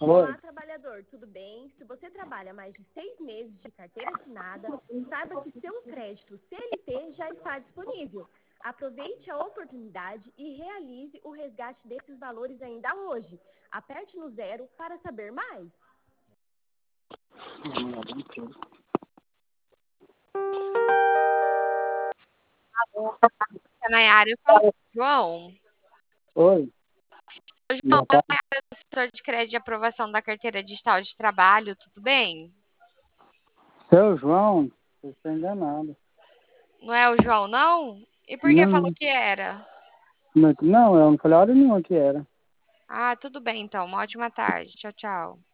Oi. Olá, trabalhador, tudo bem? Se você trabalha mais de 6 meses de carteira assinada, saiba que seu crédito CLT já está disponível. Aproveite a oportunidade e realize o resgate desses valores ainda hoje. Aperte no 0 para saber mais. Nayara, eu falo com o João. Oi. João, eu sou assessor de crédito de aprovação da carteira digital de trabalho, tudo bem? Seu João, você está enganado. Não é o João, não? E por que falou Não, que era? não, eu não falei hora nenhuma que era. Ah, tudo bem então. Uma ótima tarde. Tchau, tchau.